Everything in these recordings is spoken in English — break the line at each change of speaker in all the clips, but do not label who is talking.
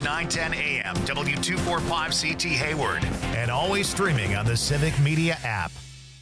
910 AM, W245CT Hayward, and always streaming on the Civic Media app.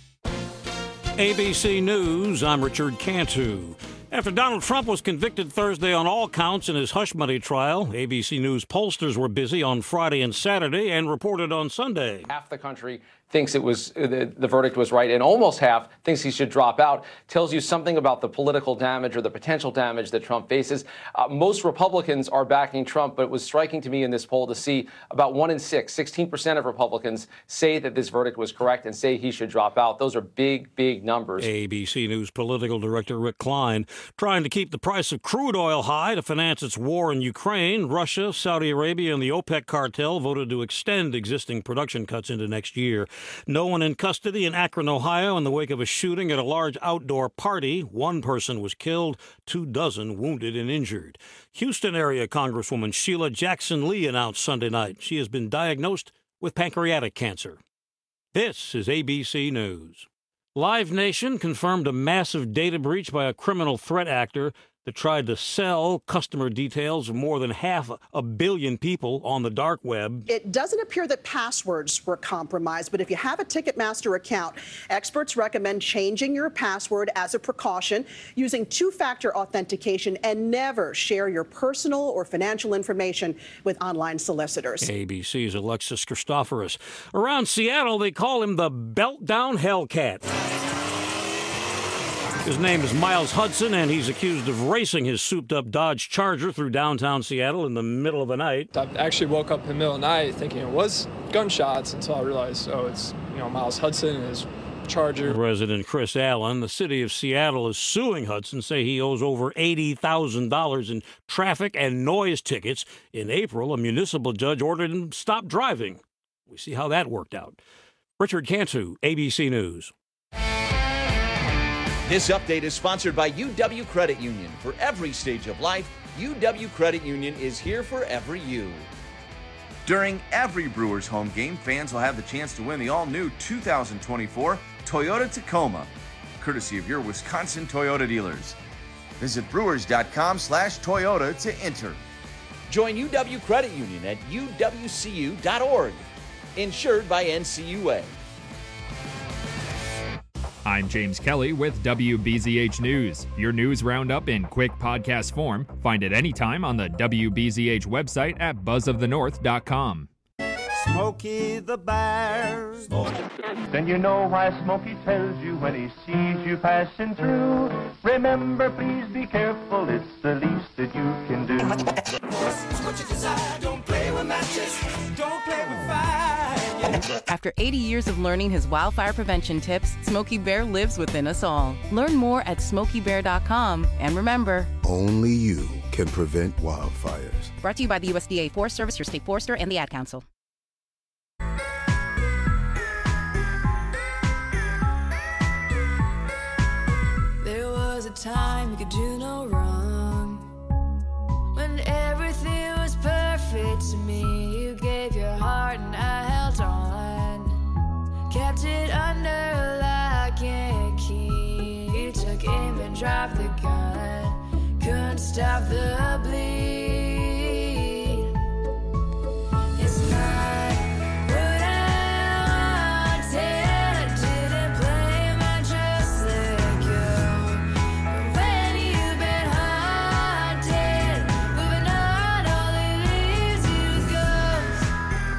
ABC News, I'm Richard Cantu. After Donald Trump was convicted Thursday on all counts in his hush money trial, ABC News pollsters were busy on Friday and Saturday and reported on Sunday.
Half the country thinks it was the verdict was right, and almost half thinks he should drop out. Tells you something about the political damage or the potential damage that Trump faces. Most Republicans are backing Trump, but it was striking to me in this poll to see about 1 in 6, 16% of Republicans say that this verdict was correct and say he should drop out. Those are big, big numbers.
ABC News political director Rick Klein trying to keep the price of crude oil high to finance its war in Ukraine. Russia, Saudi Arabia, and the OPEC cartel voted to extend existing production cuts into next year. No one in custody in Akron, Ohio, in the wake of a shooting at a large outdoor party. 1 person was killed, 24 wounded and injured. Houston area Congresswoman Sheila Jackson Lee announced Sunday night she has been diagnosed with pancreatic cancer. This is ABC News. Live Nation confirmed a massive data breach by a criminal threat actor that tried to sell customer details of more than 500 million people on the dark web.
It doesn't appear that passwords were compromised, but if you have a Ticketmaster account, experts recommend changing your password as a precaution, using 2-factor authentication, and never share your personal or financial information with online solicitors.
ABC's Alexis Christoforous. Around Seattle, they call him the Belt-Down Hellcat. His name is Miles Hudson, and he's accused of racing his souped-up Dodge Charger through downtown Seattle in the middle of the night.
I actually woke up in the middle of the night thinking it was gunshots until I realized, it's, Miles Hudson and his Charger.
Resident Chris Allen, the city of Seattle is suing Hudson, say he owes over $80,000 in traffic and noise tickets. In April, a municipal judge ordered him to stop driving. We see how that worked out. Richard Cantu, ABC News.
This update is sponsored by UW Credit Union. For every stage of life, UW Credit Union is here for every you.
During every Brewers home game, fans will have the chance to win the all-new 2024 Toyota Tacoma, courtesy of your Wisconsin Toyota dealers. Visit brewers.com/Toyota to enter.
Join UW Credit Union at uwcu.org. Insured by NCUA.
I'm James Kelly with WBZH News. Your news roundup in quick podcast form. Find it anytime on the WBZH website at buzzofthenorth.com.
Smokey the Bear.
Then you know why Smokey tells you when he sees you passing through. Remember, please be careful, it's the least that you can do.
What you desire, don't play with matches, don't play with fire.
After 80 years of learning his wildfire prevention tips, Smokey Bear lives within us all. Learn more at SmokeyBear.com. And remember,
only you can prevent wildfires.
Brought to you by the USDA Forest Service, your state forester, and the Ad Council.
There was a time you could do no wrong, when everything was perfect to me. You gave your heart and I held on, kept it under lock and key. You took aim and dropped the gun, couldn't stop the bleed. It's not what I wanted, didn't blame, I just let go. But when you've been haunted, moving on, all it leaves you is ghosts.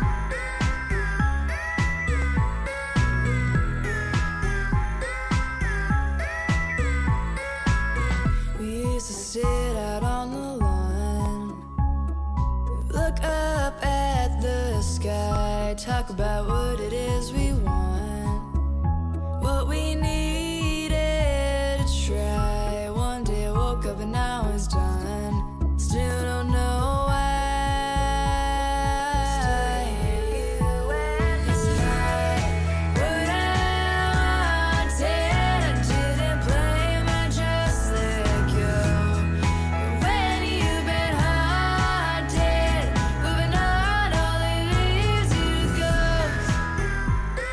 We used to sit out on the lawn, look up at the sky, talk about what it is we want, what we needed to try. One day I woke up and now it's done. Still don't know why. It's not what I wanted, I didn't blame, I just let go. But when you've been haunted, moving on, all it leaves you is ghosts.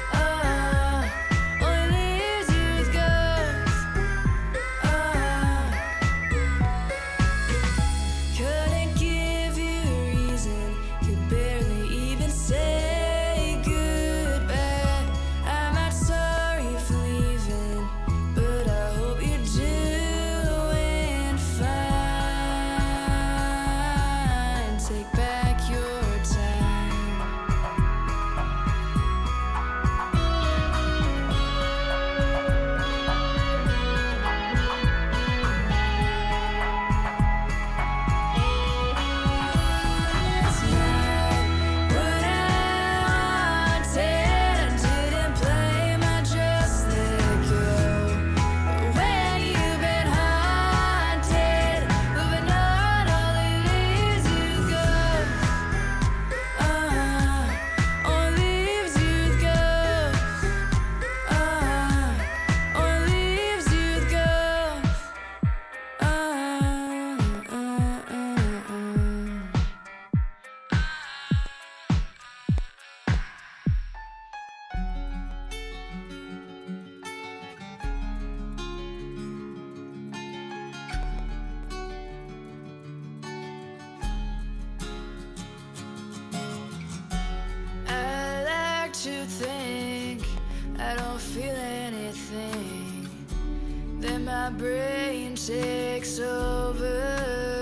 I don't feel anything. Then my brain takes over.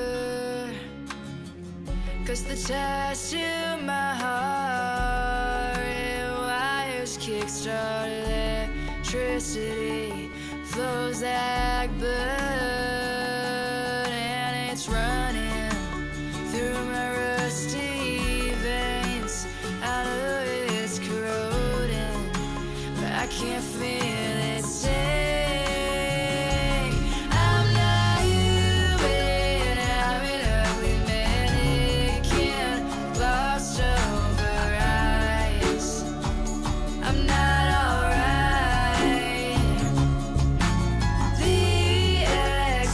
'Cause the ties to my heart and wires kickstart electricity flows like blood, and it's running through my rusty veins. I know it's corroding, but I can't feel it stay. I'm not human, I'm an ugly mannequin, lost over ice. I'm not alright. The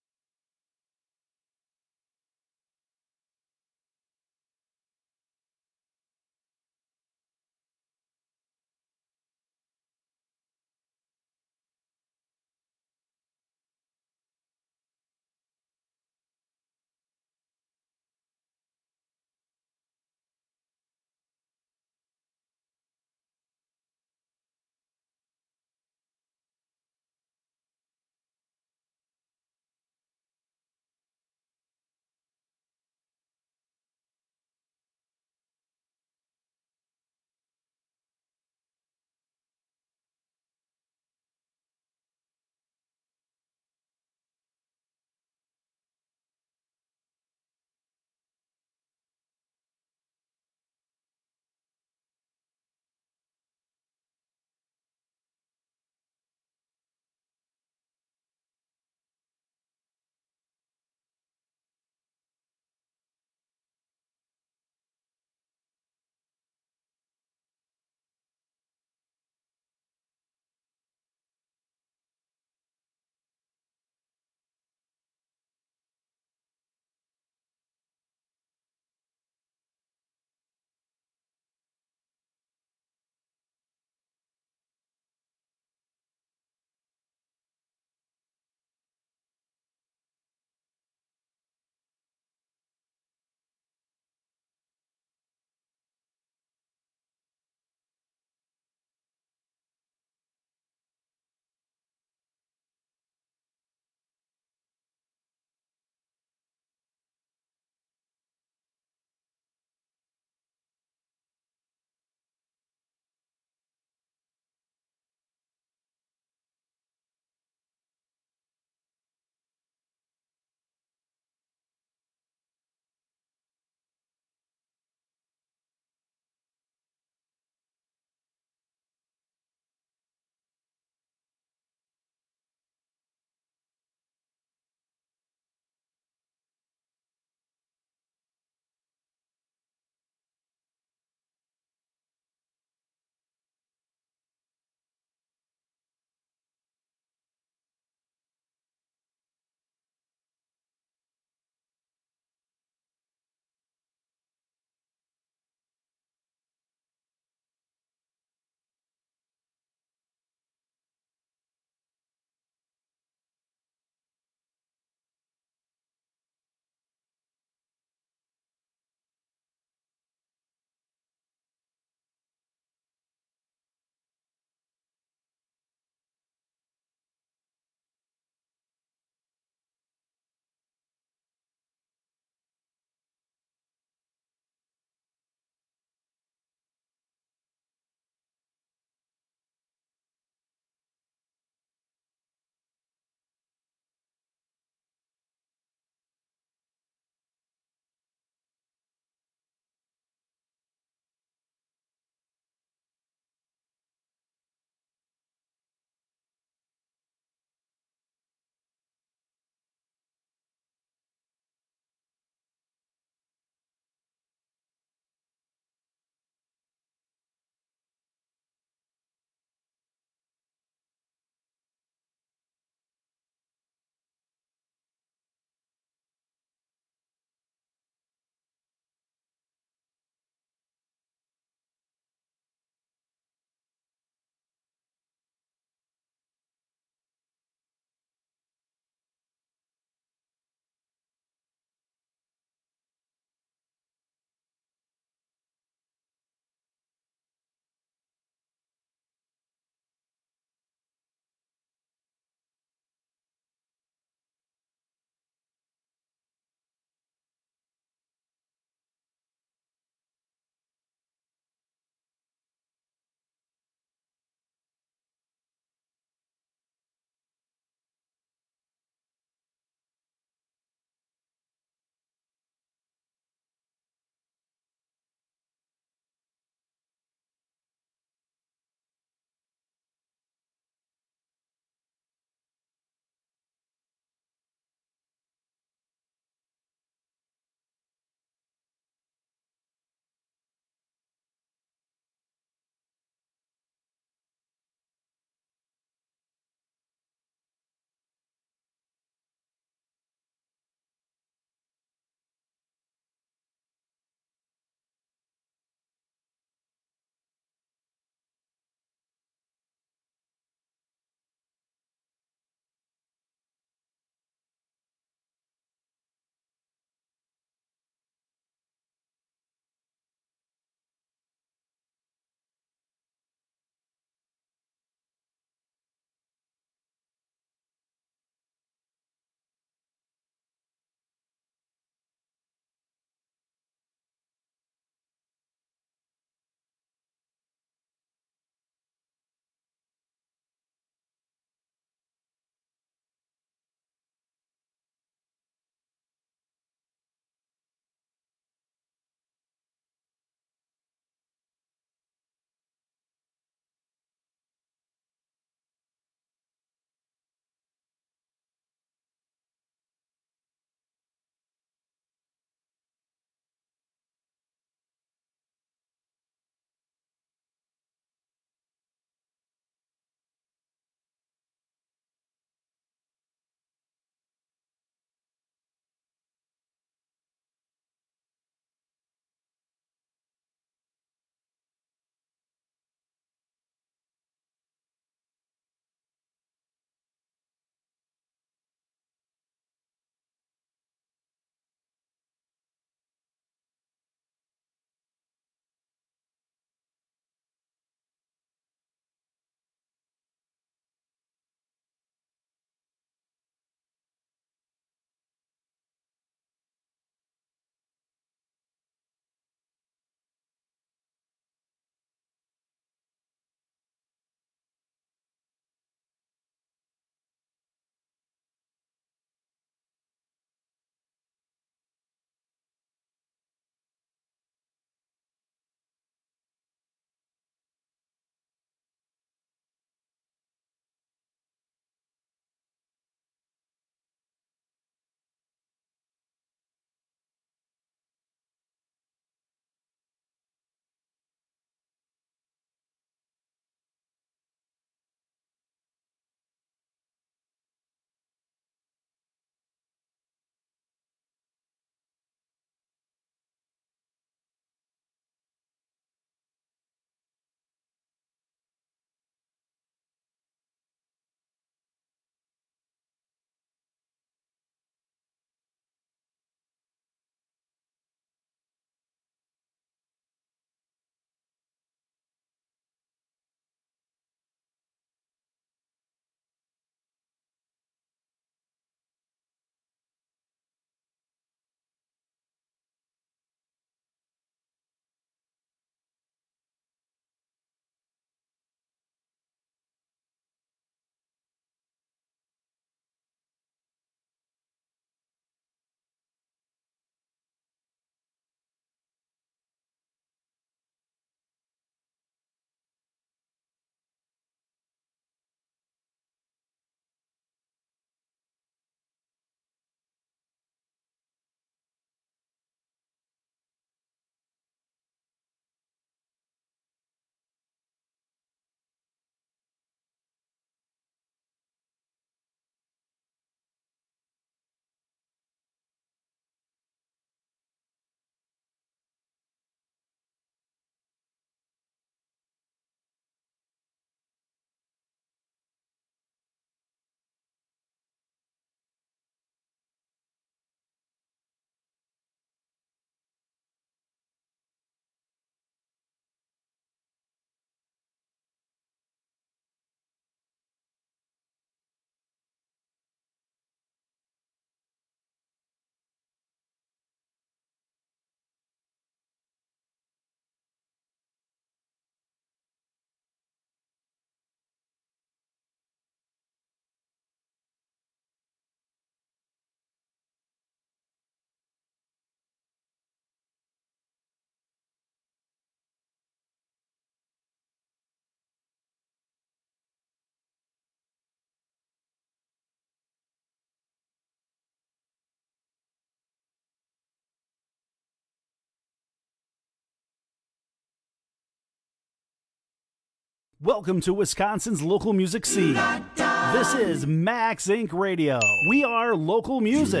Welcome to Wisconsin's local music scene. This is Max Inc. Radio. We are local music.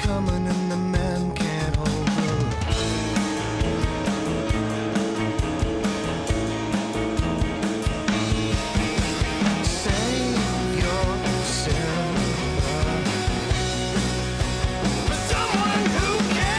coming and the man can't hold the save yourself for someone who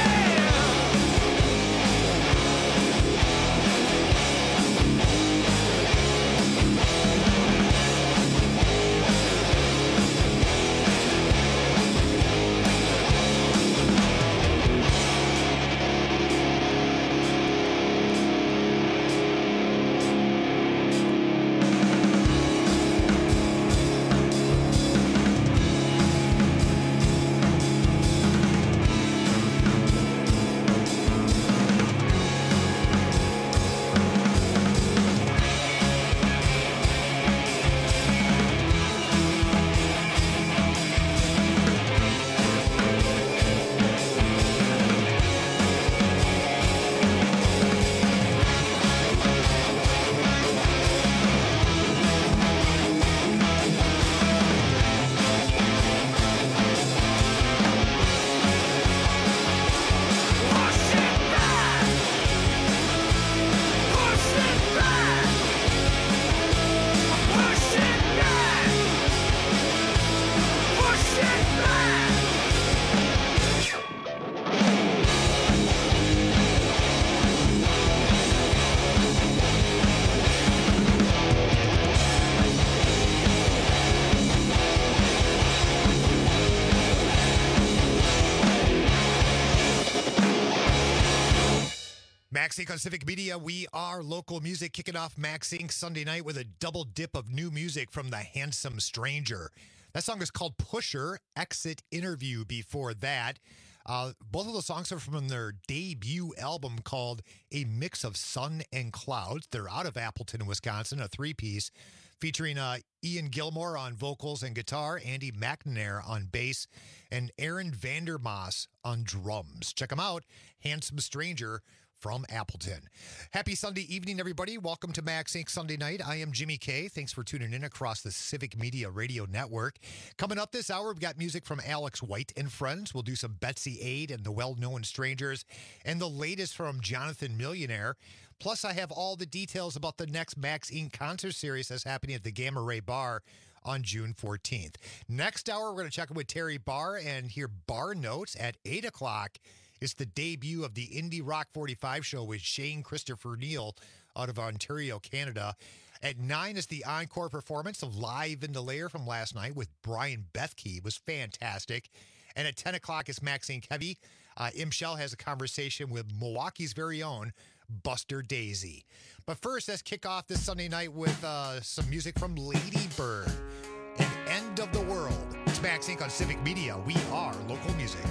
Max Inc. on Civic Media. We are local music, kicking off Max Inc. Sunday night with a double dip of new music from The Handsome Stranger. That song is called Pusher, Exit Interview before that. Both of those songs are from their debut album called A Mix of Sun and Clouds. They're out of Appleton, Wisconsin, a three-piece featuring Ian Gilmore on vocals and guitar, Andy McNair on bass, and Aaron Vandermoss on drums. Check them out, Handsome Stranger from Appleton. Happy Sunday evening, everybody. Welcome to Max Inc. Sunday night. I am Jimmy K. Thanks for tuning in across the Civic Media Radio Network. Coming up this hour, we've got music from Alex White and Friends. We'll do some Betsy Aid and the Well-Known Strangers, and the latest from Jonathan Millionaire. Plus, I have all the details about the next Max Inc. concert series that's happening at the Gamma Ray Bar on June 14th. Next hour, we're going to check in with Terry Barr and hear Bar Notes at 8 o'clock. It's the debut of the Indie Rock 45 show with Shane Christopher Neal out of Ontario, Canada. At 9 is the encore performance of Live in the Lair from last night with Brian Bethke. It was fantastic. And at 10 o'clock is Max Inc. Heavy. Shell has a conversation with Milwaukee's very own Buster Daisy. But first, let's kick off this Sunday night with some music from Lady Bird and End of the World. It's Max Inc. on Civic Media. We are local music.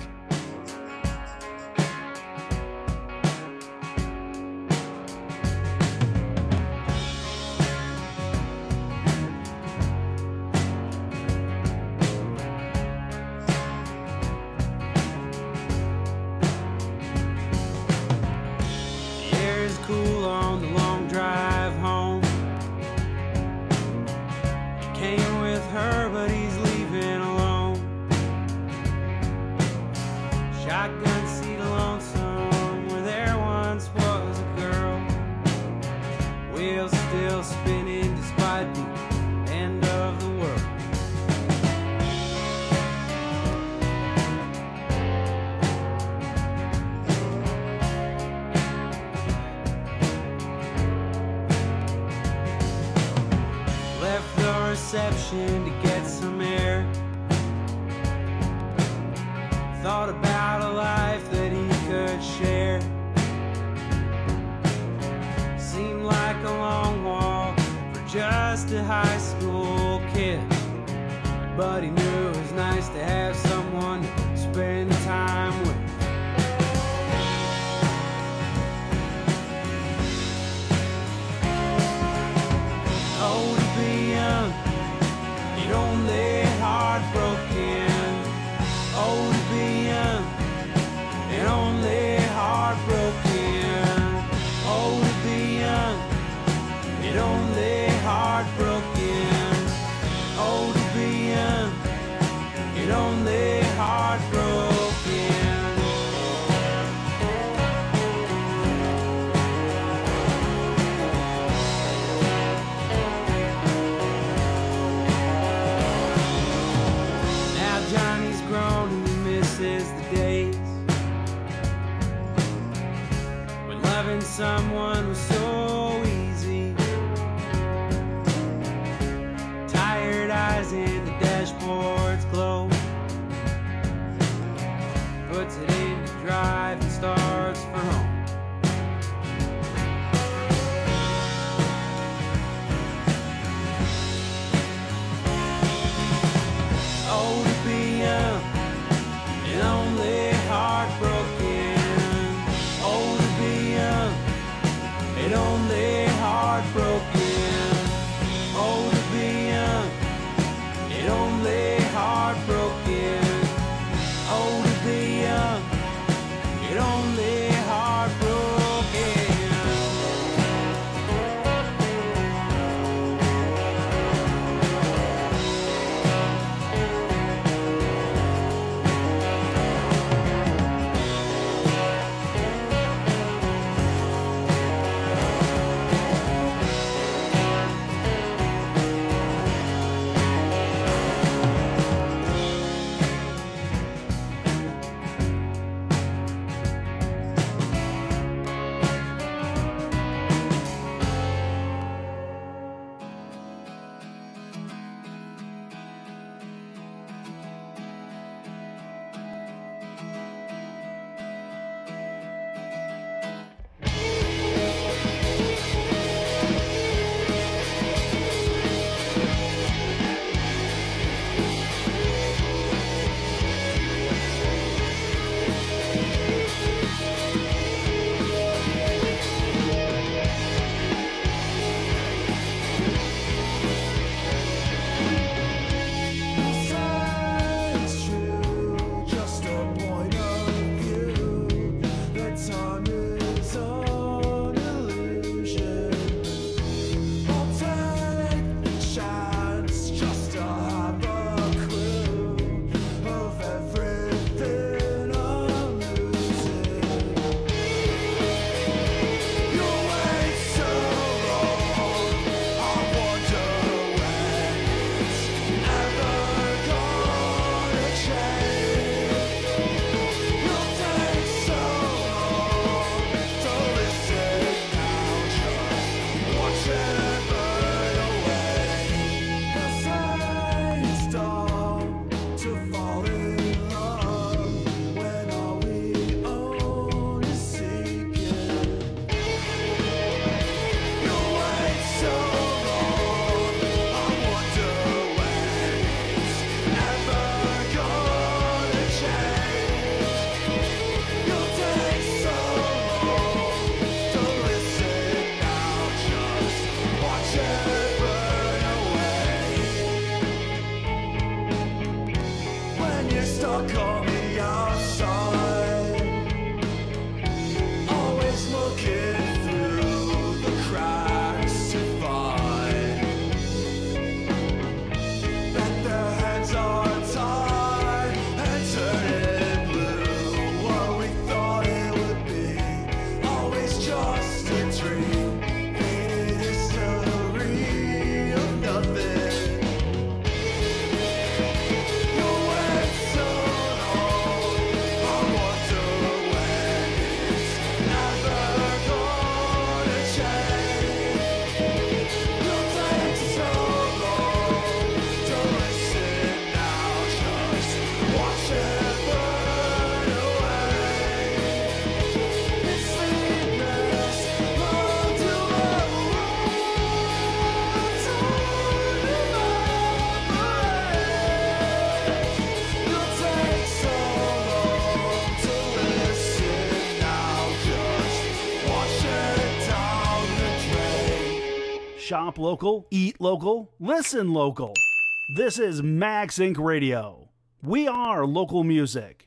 To get some air, thought about a life that he could share. Seemed like a long walk for just a high school kid, but he knew it was nice to have someone to spend time with. Oh, to be young, only heartbroken. Oh, to be young and only heartbroken. Oh, to be young and only heartbroken. Oh, to be young and only grown and he misses the days when loving someone was so easy. Tired eyes in the dashboard's glow, puts it into drive and starts for home. Oh, to be young and only heartbroken. Oh, to be young and only heartbroken. Oh, to be young and only heartbroken. Oh, to be young and only heartbroken.
Shop local, eat local, listen local. This is Max Inc. Radio. We are local music.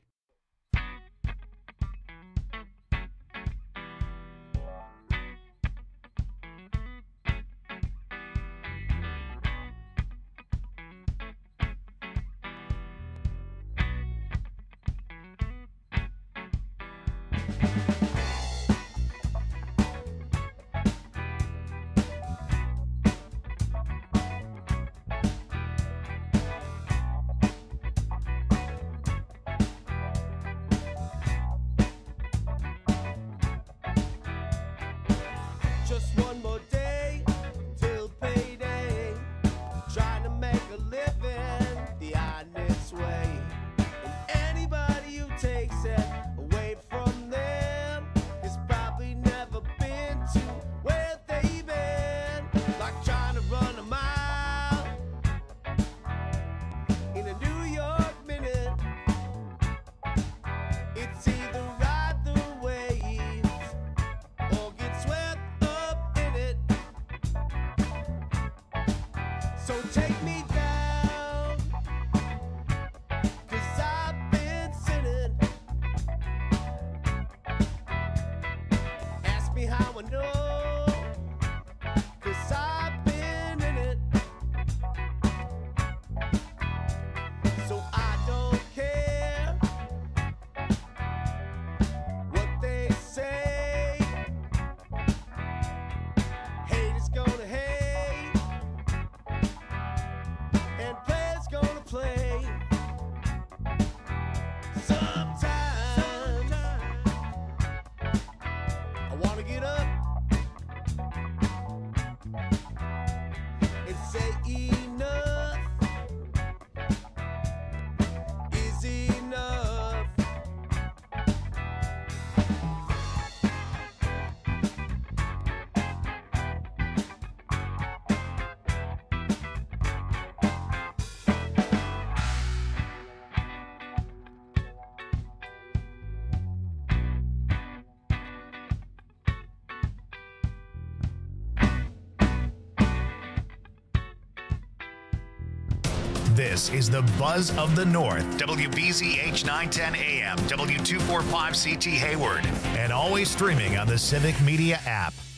This is the Buzz of the North, WBZH 910 AM, W245CT Hayward, and always streaming on the Civic Media app.